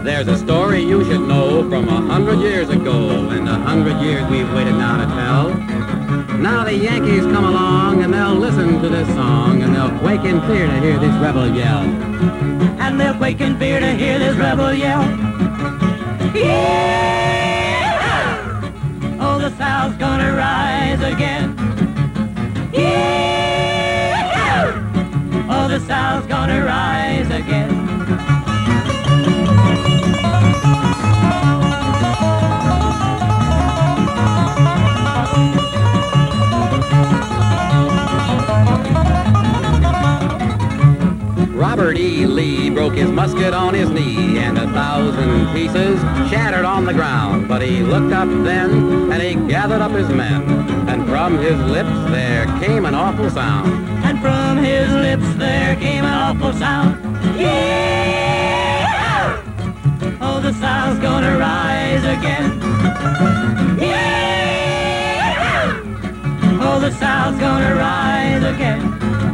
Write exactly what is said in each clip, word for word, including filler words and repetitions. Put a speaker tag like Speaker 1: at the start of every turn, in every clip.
Speaker 1: There's a story you should know from a hundred years ago, and a hundred years we've waited now to tell. Now the Yankees come along and they'll listen to this song, and they'll quake in fear to hear this rebel yell.
Speaker 2: And they'll quake in fear to hear this rebel yell. Yeah! Oh, the South's gonna rise again. Yeah! Oh, the South's gonna rise again.
Speaker 1: Robert E. Lee broke his musket on his knee, and a thousand pieces shattered on the ground. But he looked up then, and he gathered up his men, and from his lips there came an awful sound.
Speaker 2: And from his lips there came an awful sound. Yeah! Oh, the South's gonna rise again. Yeah! Oh, the South's gonna rise again.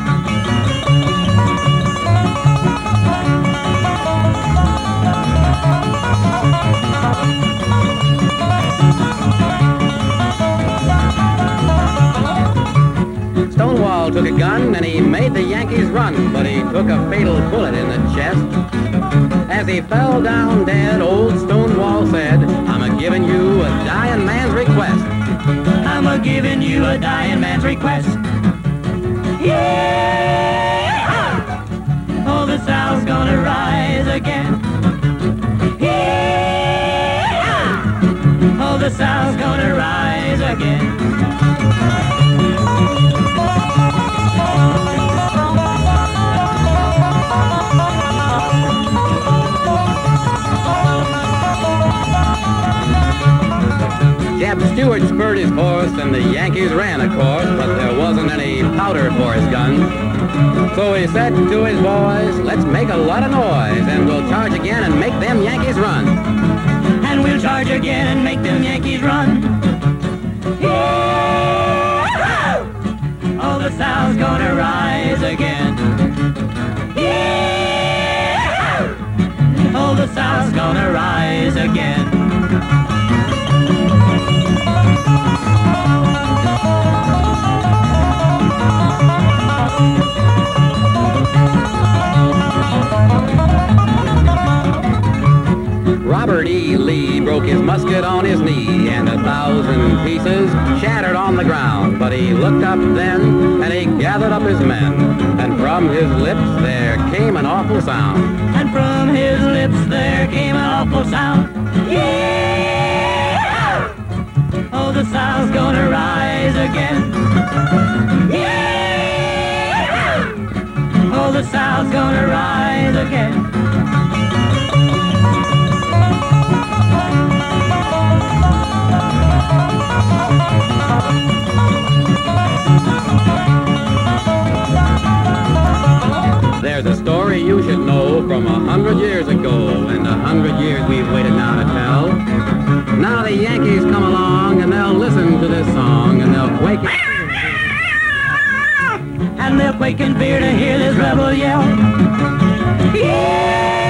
Speaker 1: Stonewall took a gun and he made the Yankees run, but he took a fatal bullet in the chest. As he fell down dead, old Stonewall said, I'm a-giving you a dying man's request.
Speaker 2: I'm a-giving you a dying man's request. Yeah! Oh, the South's gonna rise again. Yeah! Oh, the South's gonna rise again.
Speaker 1: Jeb Stuart spurred his horse and the Yankees ran, of course, but there wasn't any powder for his gun. So he said to his boys, let's make a lot of noise and we'll charge again and make them Yankees run.
Speaker 2: And we'll charge again and make them Yankees run. Yeah! Oh, the South's gonna rise again. Yeah! Oh, the South's gonna rise again.
Speaker 1: Robert E. Lee broke his musket on his knee, and a thousand pieces shattered on the ground. But he looked up then, and he gathered up his men, and from his lips there came an awful sound.
Speaker 2: And from his lips there came an awful sound. Yeah! Oh, the South's gonna rise again. Yeah! Oh, the South's gonna rise again.
Speaker 1: There's a story you should know from a hundred years ago, and a hundred years we've waited now to tell. Now the Yankees come along and they'll listen to this song, and they'll quake in
Speaker 2: And they'll quake in fear to hear this rebel yell. Yeah!